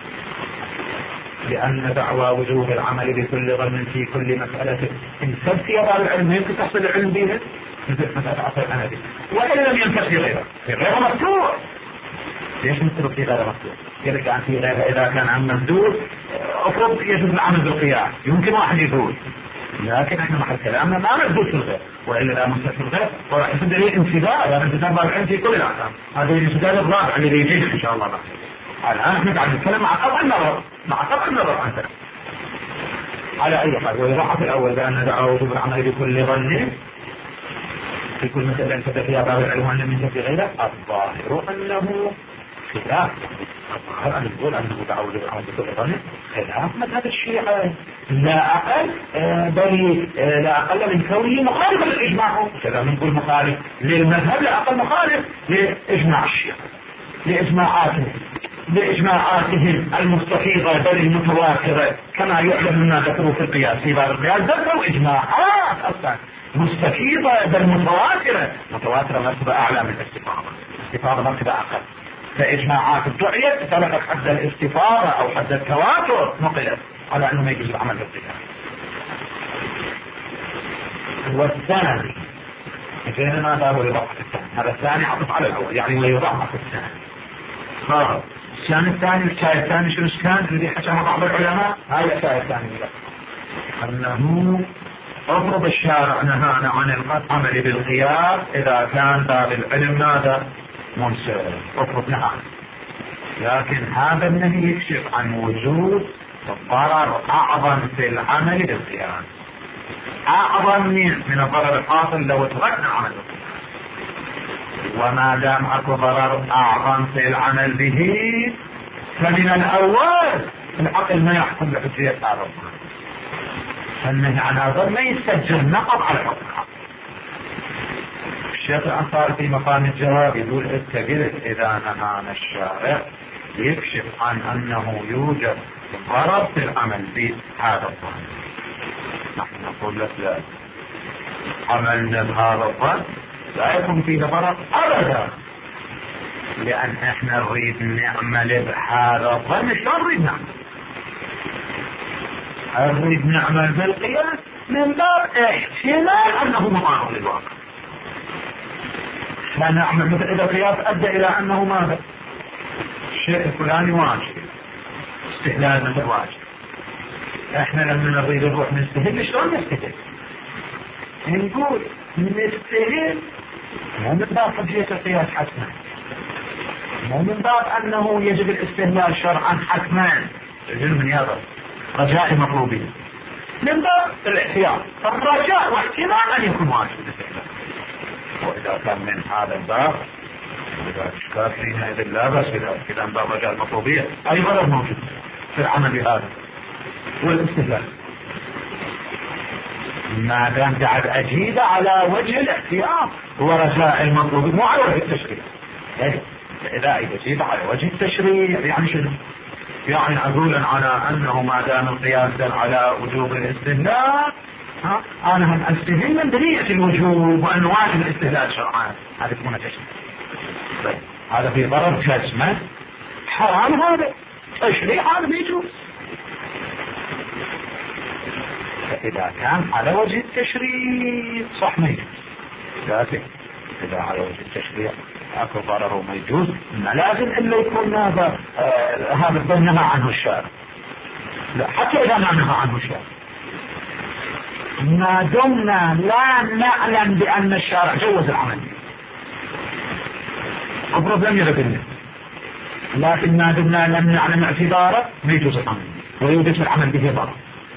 لأن دعوى وجوب العمل بكل ظن في كل مسألة انسد في باب العلم يمكن تحصل العلم بها مثل مسألة عصر الأنبي، وإن لم ينكر في غيره مفتوح. ليش نترك في غير مفتوح؟ يرجع في غيره إذا كان عن ممدود أفرض يجوز العمل بالقياس يمكن واحد يقول، لكن احنا محل كلامنا ما ممدود في الغير وإلا لا منسد في الغير وراح يصير دليل انسداد. يعني انسداد باب العلم في كل الأحكام، هذا الانسداد الرابع اللي يجينا إن شاء الله. الآن احنا قاعد نتكلم مع قطع النظر عندنا على أي حال. ويضعف الأول بأن دعوى وجوب العمل بكل ظن في كل مسألة انسد فيها باب العلم وأن من في غيره الظاهر أنه خلاف. الظاهر أن نقول أنه دعوى وجوب العمل بكل ظن خلاف مذهب الشيعة لا أقل بل لا أقل من كونه مخالفا للإجماع. كذا نقول مخالف للمذهب لا أقل مخالف لإجماع الشيعة لإجماعاتهم المستفيضة بل المتواترة كما يعلم ما ذكروا في القياس. في باب القياس ذكروا إجماعات أصلا مستفيضة بل متواترة مرتبة أعلى من الاستفاضة مرتبة أقل. فإجماعات دعيت تلقت حد الاستفاضة أو حد التواتر نقلت على أنه ما يجوز العمل بالقياس. والثاني جينا ماذا هو يضعف الثاني؟ هذا الثاني عطف على الأول يعني ويضعف الثاني. الشان الثاني الشاي الثاني شو كان اللي حكاها بعض العلماء؟ هاي الشاي الثاني أنه أفرض الشارع نهانا عن العمل بالقياس إذا كان باب العلم ماذا؟ منسد. أفرض نهانا، لكن هذا النهي يكشف عن وجود ضرر أعظم في العمل بالقياس، أعظم من الضرر الحاصل لو تركنا العمل بالقياس. وما دام اكو ضرر اعظم في العمل به فمن الاول العقل ما يحكم بحجية هذا الضرر، فالنهي عن هذا ما يستجر نقض على حكم العقل. الشيخ الأنصاري في مقام الجواب يقول قلت اذا نهانا الشارع يكشف عن انه يوجد ضرر في العمل بهذا الضرر، نحن نقول لك لا، عملنا بهذا الضرر لا يكون فيه ضرر ابدا، لأن احنا نريد نعمل بهذا الظن. شلون نريد نعمل؟ نريد نعمل بالقياس من باب احتمال أنه معارض للواقع. فنعمل مثل إذا القياس أدى إلى أنه ماذا؟ الشيء الفلاني واجب، استهلال مثل واجب. احنا لما نريد نروح نستهل، شلون نستهل؟ نقول نستهل مو من باب حجية القياس حتما، مو من باب أنه يجب الاستهلال شرعا حتما من يرى رجاء مطلوبين، من باب الاحتياط، الرجاء واحتمال أن يكون واجب الاستهلال. وإذا كان من هذا الباب إذا اشكال حينئذ لا بأس إذا من باب رجاء المطلوبية أي غرض موجود في العمل بهذا والاستهلال، ما دام قاعد أجيب على وجه الاحتياط ورجاء المطلوب مو على وجه التشريع. إذا أجيب على وجه التشريع يعني شنو؟ يعني أقول على أنه ما دام القياس على وجوب الاستهلال أنا هم أستهل من بنية الوجوب وأن واجب الاستهلال شرعا، هذا يكون تشريع. هذا في ضرر جسمه حرام، هذا تشريع هذا بيجوز. فإذا كان على وجه التشريع صح ما يجوز، لكن إذا على وجه التشريع أكو ضرر وما يجوز، ما لازم إلا يكون هذا الظن نهى عنه الشارع. لا، حتى إذا ما نهى عنه الشارع، ما دمنا لا نعلم بأن الشارع جوز العمل أفرض لم يرد النهي، لكن ما دمنا لم نعلم اعتباره ما يجوز العمل ويوجد العمل به ضرر.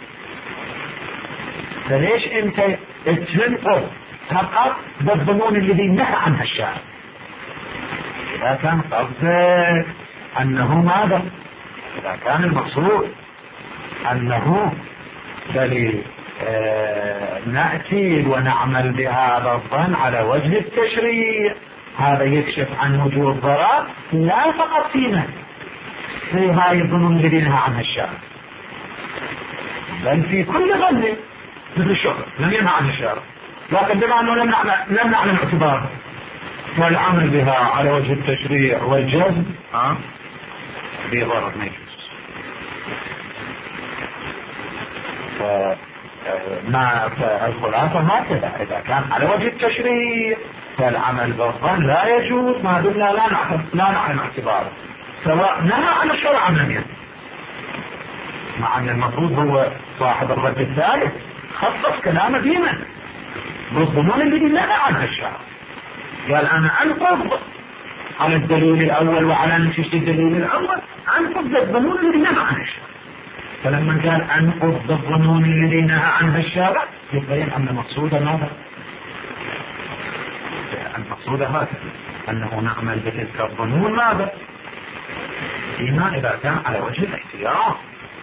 فليش انت تنقض فقط بالظنون الذي نهى عنها الشارع؟ إذا كان قصدك أنه ماذا؟ إذا كان المقصود أنه بل نأتي ونعمل بهذا الظن على وجه التشريع، هذا يكشف عن وجود ضرر لا فقط فينا في هاي الظنون الذي نهى عنها الشارع، بل في كل ظن مثل الشهرة لم ينهى عن الشارع، لكن بما أنه لم نعلم اعتباره والعمل بها على وجه التشريع والجزم بضرر ما يجوز. الخلاصة هكذا، إذا كان على وجه التشريع فالعمل بالظن لا يجوز ما دمنا لا نعلم اعتباره، سواء نهى عن الشرع أم لم ينهى. مع أن المفروض هو صاحب الرد الثالث خصص كلامه فيما بالظنون الذي نهى عنها الشرع، قال أنا أنقض على الدليل الأول وعلى نفس الدليل الأول أنقض الظنون الذي نهى عنها الشرع. فلما قال أنقض الظنون الذي نهى عنها الشرع يبين أن المقصود ماذا؟ المقصود هذا أنه نعمل بتلك الظنون ماذا؟ فيما إذا كان على وجه الاحتياط،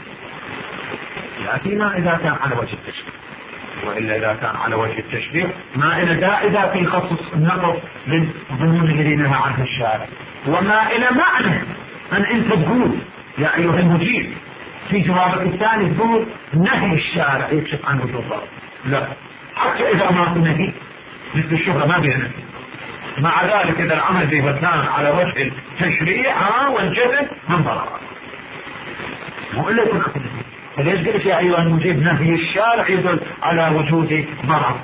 لا فيما إذا كان على وجه التشريع. وإلا إذا كان على وجه التشريع ما إلى إذا في خصص النقض للظنون الذي نهى عنها الشارع، وما إلى معنى أن أنت تقول يا أيها المجيب في جوابك الثاني تقول نهي الشارع يكشف عن وجود ضرر. لا، حتى إذا ما في نهي مثل الشهرة ما بيها نهي، مع ذلك إذا العمل به كان على وجه التشريع والجزم من ضرر، مو إلا يكون أخذ. فليش قلت يا أيها المجيب نهي الشارع يدل على وجود ضرر؟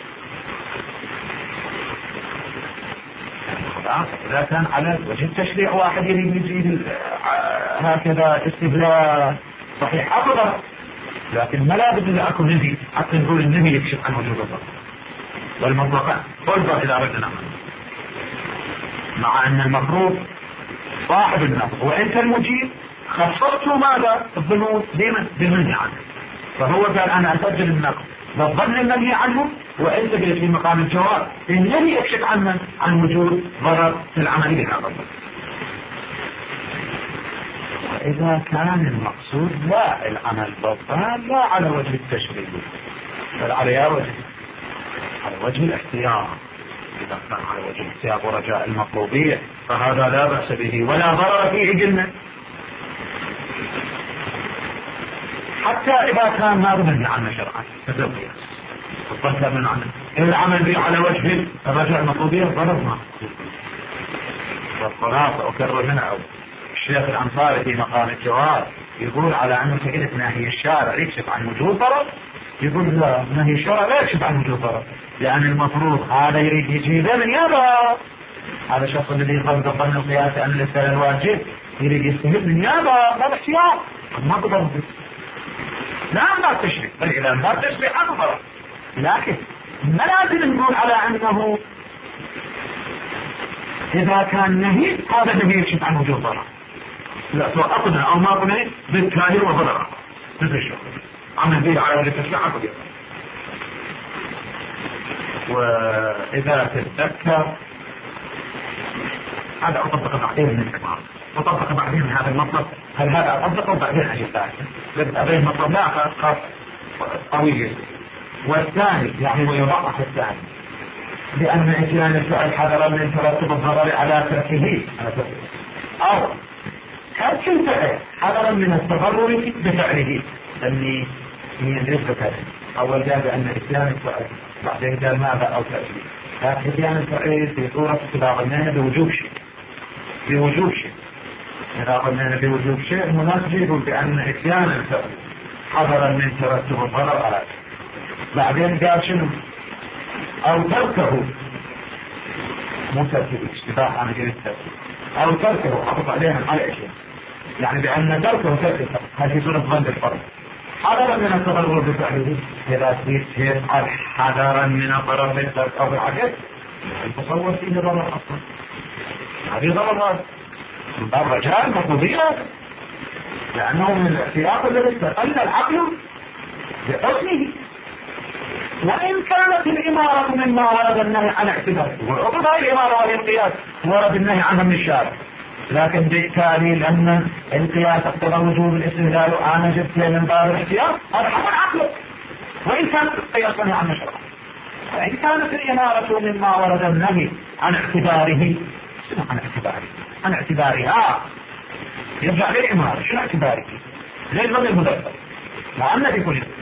إذا كان على وجه التشريع واحد يريد يزيد هكذا استهلاك صحيح أفضل، لكن ما لا بد أن أكون نهي حتى نقول النهي يكشف عن وجود الضرر والمطلقات والضرر إذا أردنا نعمل، مع أن المفروض صاحب النقض وأنت المجيب خصصته ماذا؟ الظنون بالمنهي عنه، فهو قال أنا أسجل النقض بالظن المنهي عنه، وأنت قلت في مقام الجواب النهي يكشف عن وجود ضرر في العمل بهذا الظن. وإذا كان المقصود لا العمل بالظن لا على وجه التشريع بل على وجه الاحتياط، إذا كان على وجه الاحتياط ورجاء المطلوبية فهذا لا بأس به ولا ضرر فيه قلنا، حتى إذا كان هذا منهي عنه شرعا مثل القياس الظن من عنه العمل به على وجه الرجاء المطلوبية ضرر ما. والخلاصة أكرر هنا، أو الشيخ الأنصاري في مقام الجواب يقول على أن فكرة نهي الشارع يكشف عن وجود ضرر، يقول لا، نهي الشارع لا يكشف عن وجود ضرر، لأن المفروض هذا يريد يجيبه من يابا، هذا الشخص الذي يقول ضمن القياس أن الإسلام الواجب يريد يستهد من يابا، لا احتياط، ما بضرب لا ما تشرك، بل إذا ما تشرك عنه ضرر، لكن ما لازم نقول على أنه إذا كان نهي هذا النهي يكشف عن وجود ضرر، لا سواء أقنع أو ما أقنع بالتالي وضرر مثل الشخص عمل به على التشريع عقد. وإذا تتذكر هذا أطبق بعدين من الكبار، أطبق بعدين من هذا المطلب، هل هذا أطبقه بعدين حاجة ثانية، هذا المطلب لا خاص قوي. والثاني يعني ويضعف الثاني لأن إتيان الفعل حذرا من ترتب الضرر على تركه، أو ترك الفعل حذرا من التضرر بفعله، لأني يدرك أول قال بأن إتيان الفعل، بعدين قال ماذا أو تأكيد، لكن إتيان الفعل في صورة إذا ظنينا بوجوب شيء، بوجوب شيء، إذا ظنينا بوجوب شيء مناسب بأن إتيان الفعل حذرا من ترتب الضرر على، بعدين قال شنو أو تركه، مو تركه اشتباه أنا قلت تركه، أو تركه حفظ عليها على إشياء، يعني بأن تركه تركه هذه صورة ظن الفرق حذرا من التضرر بفعله. إذا تريد قال حذرا من الضرر بالترك أو بالعكس التصور فيه ضرر أصلا، هذه ضرر من باب رجال مطلوبية، لأنه من الاحتياط الذي استقل العقل بحسنه. وإن كانت الإمارة مما ورد النهي عن اعتباره، وعقد هذه الإمارة وهي القياس ورد النهي عنها من الشارع، لكن بالتالي لأن القياس اقتضى وجوب الاستدلال وأنا جبت من باب الاحتياط هذا حق العقل، وإن كانت القياس نهي عن الشرع. وإن كانت الإمارة مما ورد النهي عن اعتباره، شنو عن اعتباره؟ عن اعتبارها يرجع للإمارة، شنو اعتباره؟ للظن المدبر وأن في كل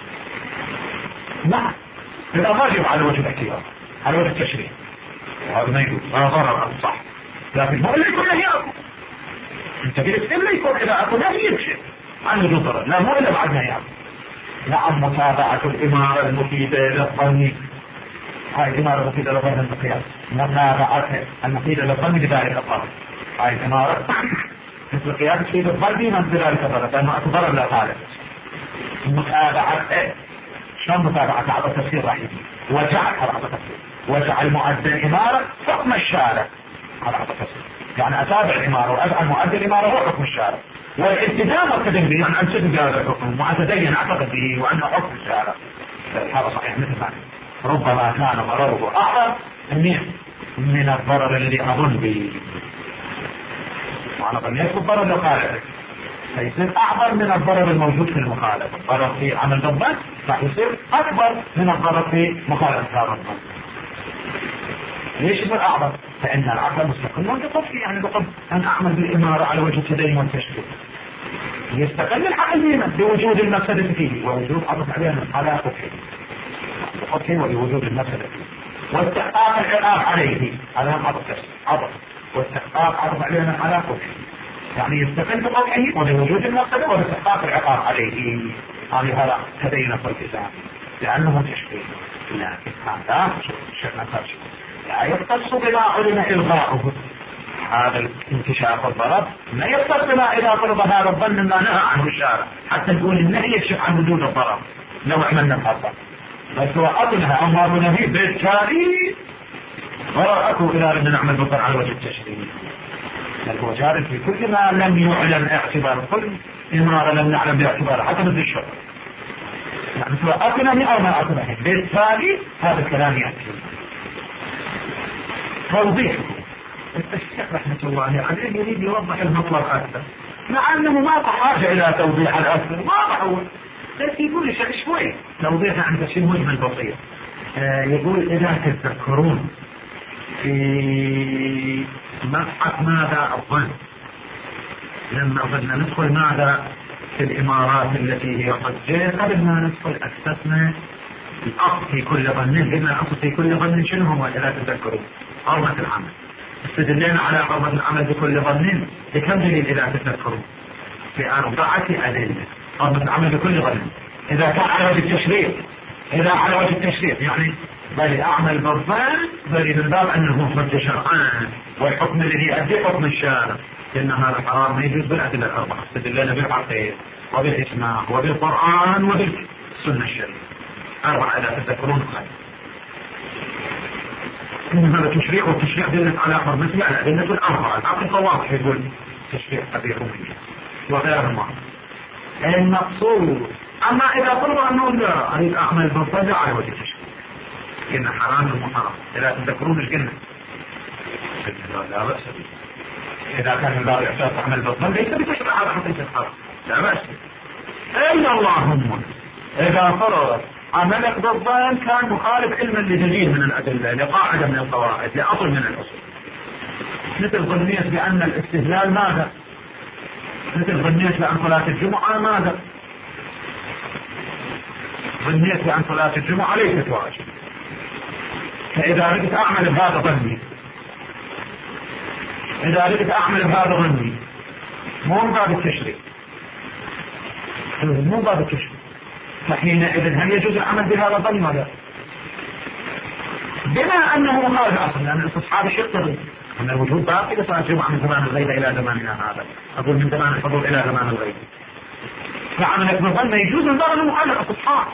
نعم إذا واجب على وجه الاعتبار على وجه التشريع، وهذا ما يجوز، ما ضرر صح، لكن مو اللي يكون نهي أكو، انت قلت إلا يكون إذا أكو نهي يكشف عن وجود ضرر، لا مو إلا بعد نهي أكو. نعم متابعة الإمارة المفيدة للظن، هاي الإمارة المفيدة للظن المقياس، متابعة المفيدة للظن بذلك الضرر، هاي الإمارة مثل القياس تفيد الظن من بذلك الضرر لأنه أكو ضرر لا خالف. متابعة شلون متابعة على تفسير رحيم، وجعل على تفسير، وجعل مؤدى الإمارة حكم الشارع على تفسير، يعني أتابع الإمارة وأجعل مؤدى الإمارة هو حكم الشارع، والالتزام أقتدم به أن أمسك بهذا الحكم وأتدين أعتقد به وأنه حكم الشارع. هذا صحيح مثل ما ربما كان ضرره أعظم من الضرر الذي أظن به، وأنا ظنيت بالضرر لو خالفه فيصير أعظم من الضرر الموجود في المخالفة، الضرر في عمل ضبط راح يصير أكبر من الضرر في مخالفة هذا الضبط. ليش يصير أعظم؟ فإن العقل مستقل بقدره، يعني بقدر أن أعمل بالإمارة على وجه التدين والتشريع، يستقل العقل بوجود المفسدة فيه ووجود عطف عليها على قدره وبوجود المفسدة فيه، واستحقاق العقاب عليه على عطف، واستحقاق عطف عليها على قدره، يعني يستقل بقطعه وبوجود المقصد وباستحقاق العقاب عليه. هذا تبين الالتزام لأنه تشبيه، لكن هذا شيخنا فرش لا يختص بما علم إلغاؤه، هذا الانكشاف والضرر لا يختص بما إذا طلب هذا الظن ما نهى عنه الشارع، حتى نقول النهي يكشف عن وجود الضرر لو عملنا الحظر، بس هو أطلها أو ما نهي بالتالي ضرر أكو إذا لم نعمل بالضرر على وجه التشريع، بل هو جار في كل ما لم يعلم اعتبار، كل إمارة لم نعلم باعتبارها حتى مثل الشرع، يعني سواء أكنه أو ما أكنه، بالتالي هذا الكلام يأتي. توضيح الشيخ رحمة الله عليه يريد يوضح المطلب أكثر، مع أنه ما حاجة إلى توضيح الأكثر، واضح هو، بس يقول شوي توضيح عند شيء مجمل بسيط. يقول إذا تتذكرون في مبحث ماذا الظن، لما قلنا ندخل ماذا في الإمارات التي هي قد جاء، قبل ما ندخل أسسنا الأصل في كل ظن، قلنا الأصل في كل ظن شنو هو إذا تتذكرون؟ حرمة العمل، استدلنا على حرمة العمل بكل ظن بكم دليل إذا تذكرون؟ ب4 أدلة. حرمة العمل بكل ظن إذا كان على وجه التشريع، إذا على وجه التشريع يعني بل أعمل بالظن بل من باب أنه حجة شرعان، والحكم الذي يؤدي حكم الشارع، إن هذا حرام ما يجوز بالأدلة الأربعة. استدلنا بالعقيدة وبالإجماع وبالقرآن وبالسنة الشريفة 4 إذا تذكرون خير. هذا تشريع، والتشريع دلت على حرمته على أدلة الأربعة. العقيدة واضح يقول تشريع قبيح وغيرهما. المقصود أما إذا قلنا أنه لا أريد أعمل بالظن على وجه التشريع إن حرام المحرم إذا تذكرون الجنة لا بأس به. إذا كان من باب إحساس أعمل بالظن ليس بتشريع على حقيقة الحرام لا بأس به. إلا اللهم إذا فرض عملك بالظن كان مخالف علما لدليل من الأدلة، لقاعدة من القواعد، لأصل من الأصول، مثل ظنية بأن الاستهلال ماذا؟ مثل ظنية بأن صلاة الجمعة ماذا؟ ظنية بأن صلاة الجمعة ليست واجب. فإذا ردت أعمل بهذا ظني، إذا ردت أعمل بهذا ظني مو باب التشريع، مو باب التشريع، فحينئذ هل يجوز العمل بهذا الظن ولا؟ بما أنه مخالف أصلا، لأن الاستصحاب يقتضي أن الوجود باقي لصلاة الجمعة من زمان الغيب إلى زماننا هذا، أقول من زمان الحضور إلى زمان الغيب، فعملك بالظن ما يجوز من باب أنه مخالف الاستصحاب.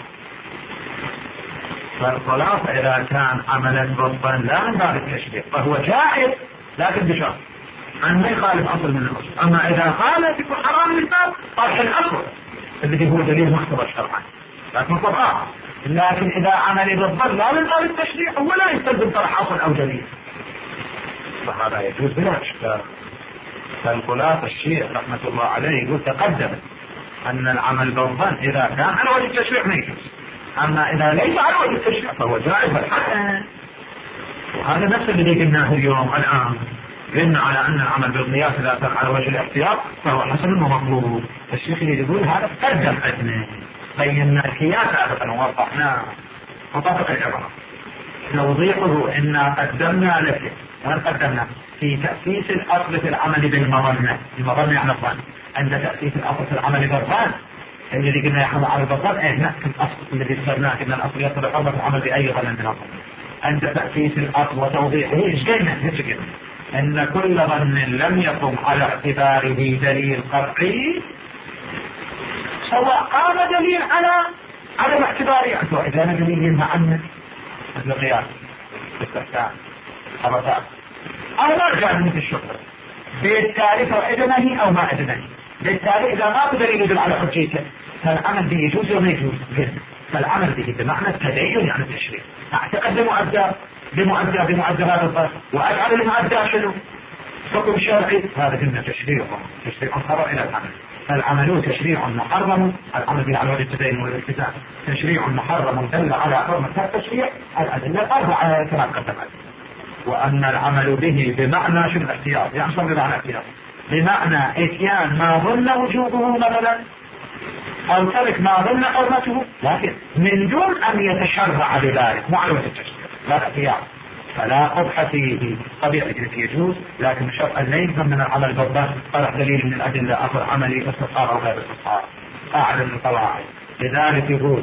فالخلاصة إذا كان عملا بالظن لا من باب التشريع فهو جائز، لكن بشرط أن ما يخالف أصل من الأصل. أما إذا خالف يكون حرام من باب طرح الأصل الذي هو دليل محتوى شرعا، لكن طبعا لكن إذا عمل بالظن لا من باب التشريع هو لا يستلزم طرح أصل أو دليل، فهذا يجوز بلا إشكال. فالخلاصة الشيخ رحمة الله عليه يقول تقدم أن العمل بالظن إذا كان على وجه التشريع ما يجوز، أما إذا ليس على وجه التشريع فهو جائز الحسن. وهذا نفس الذي قلناه اليوم الآن، قلنا على أن العمل بالقياس إذا كان على وجه الاحتياط فهو حسن ومطلوب. الشيخ يقول هذا تقدم عندنا، بينا القياس هذا ووضحناه وطبق العبارة. توضيحه إن قدمنا لك قدمنا في تأسيس الأصل في العمل بالمظنة، المظنة يعني الظن، عند تأسيس الأصل في العمل بالظن الذي قلنا يحمل على الظن نفس الأصل الذي ذكرناه أن الأصل يصل حرمة العمل بأي ظن من الظن. عند تأسيس الأصل وتوضيحه ايش قلنا؟ أن كل ظن لم يقم على اعتباره دليل قطعي سواء قام دليل على عدم اعتباره، سواء كان دليل ينهى عنه مثل القياس باستحسان خبطات أو ما جاء مثل الشكر، بالتالي فإذنه أو ما إذنه، بالتالي إذا ما بدليل يدل على حجيته فالعمل به يجوز وما يجوز. فالعمل به بمعنى التدين يعني التشريع. أعتقد بمؤدى هذا الظرف وأجعل المؤدى شنو؟ حكم شرعي، هذا قلنا تشريع خرع إلى العمل. فالعمل تشريع محرم، العمل به على وجه التدين والالتزام تشريع محرم دل على حرمة التشريع الأدلة الأربعة كما قدمت. وأن العمل به بمعنى شنو الاحتياط، يعني شنو بمعنى الاحتياط؟ بمعنى اتيان ما ظن وجوبه مثلا أو ترك ما ظن حرمته، لكن من دون أن يتشرع بذلك مو على وجه التشريع، لا احتياط. فلا قبح فيه، طبيعي يجوز، لكن بشرط أن لا يلزم من العمل بالظن طرح دليل من الأدلة آخر عملي استصحاب أو غير استصحاب، قاعدة من القواعد. لذلك يقول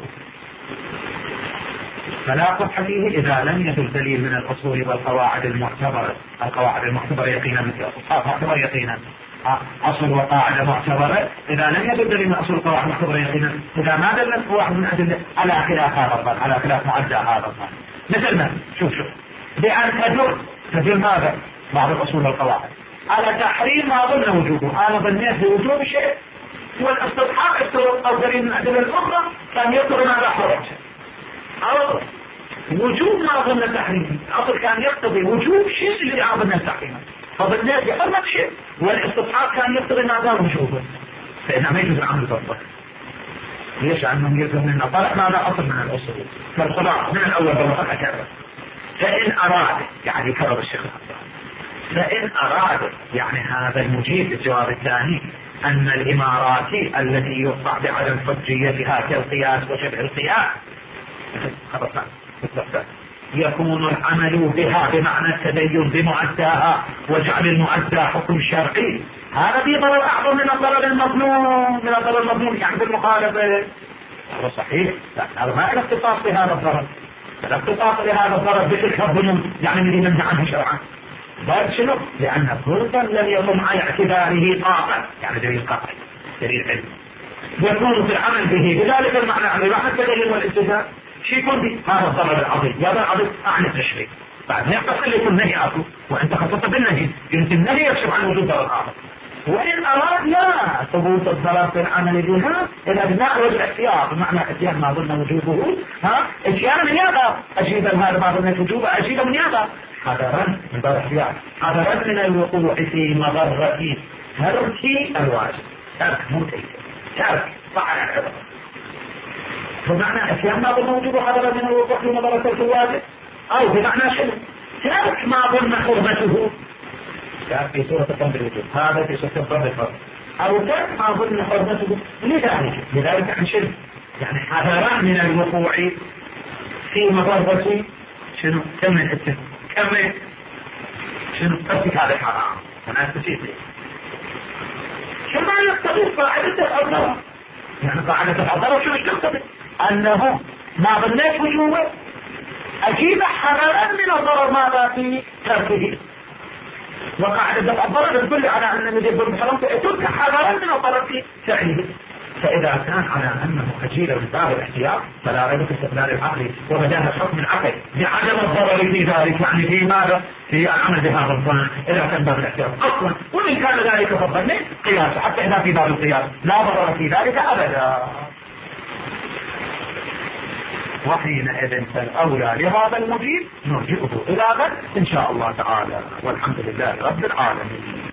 فلا قبح فيه إذا لم يدل دليل من الأصول والقواعد المعتبرة. القواعد المعتبرة يقينا مثل الاستصحاب معتبر يقينا، أصل وقاعدة معتبرة إذا لم يدل دليل من أصول القواعد المعتبرة يقينا، إذا ما دلت واحد من الأدلة على خلاف هذا الظن، على خلاف معدى هذا الظن. مثل ما شوف بأن تدل ماذا؟ بعض الأصول والقواعد على تحريم ما ظن وجوبه، أنا ظنيت بوجوب شيء والاستصحاب افترض أو دليل من الأدلة الأخرى كان يقتضي ماذا حرمته، أو وجوب ما ظن تحريمه الأصل كان يقتضي وجوب شيء اللي ظن تحريمه، فظنيت بحرمة شيء والاستصحاب كان يقتضي ماذا وجوبه، فإنه ما يجوز العمل بالظن. ليش؟ عنهم يلزم لنا طلع ماذا أصل من الأصول. فالخلاص من الأول بالوقت أكبر. فإن أراد يعني كرر الشيخ فإن أراد يعني هذا المجيب للجواب الثاني أن الإماراتي التي يقطع بعدم حجيتها كالقياس وشبه القياس يكون العمل بها بمعنى التدين بمعداها وجعل المعدى حكم شرعي، هذا في ضرر اعظم من الضرر المظنون، من الضرر المظنون يعني بالمخالفه. هذا صحيح، لكن هذا ما له اختصاص بهذا الضرر، لا اختصاص لهذا الضرر بتلك الظنون يعني الذي نمنع عنها شرعا. بل شنو؟ لان فرضا لم يكن مع اعتباره قاطع، يعني دليل قاطع دليل علم يكون في العمل به بذلك المعنى، يعني معنى التدين والالتزام شيء يكون به هذا الضرر العظيم. يا ضرر عظيم اعني التشريع بعد ما يقتصر يكون نهي اصله، وانت خصصت بالنهي، يمكن النهي يكشف عن وجود ضرر اخر. وان ارادنا ثبوت الضرر في العمل بها الى بناء الاحتياط، بمعنى اتيان ما ظن وجوبه اتيان من يابا اجيب هذا ما ظن وجوبه اجيب من يابا حذرا من ضرر الاحتياط، حذرا من الوقوع في مضره ترك الواجب، ترك مو ترك طاعة العبادة. بمعنى اتيان ما ظن وجوبه حذرا من الوقوع في مضره الواجب، او بمعنى شنو؟ ترك ما ظن حرمته في سورة الضم بالوجود، هذا في سورة الضم بالفرض، أو ترك ما ظن حرمته لذلك عن شرك، يعني حذرا من الوقوع في مضرة شنو؟ كم الحسن كم شنو؟ ارتكاب الحرام. أنا نسيت كما يقتضي قاعدة الضرر، يعني قاعدة الضرر شنو تقتضي؟ أنه ما ظنيت وجوبه أجيب حذرا من الضرر ماذا في تركه، وقاعدة الضرر تدل على أن الذي يضر بحرام تلك حذرا من الضرر في فعله. فإذا كان على أنه أجيل من باب الاحتياط فلا ريب في استقلال العقل وبداه الحكم العقل بعدم الضرر في ذلك، يعني في ماذا؟ في العمل بهذا الظن إذا كان باب الاحتياط أصلا، وإن كان ذلك فالظن قياس، حتى إذا في باب القياس لا ضرر في ذلك أبدا. وحينئذ فالأولى لهذا المجيب نرجئه إلى غد إن شاء الله تعالى، والحمد لله رب العالمين.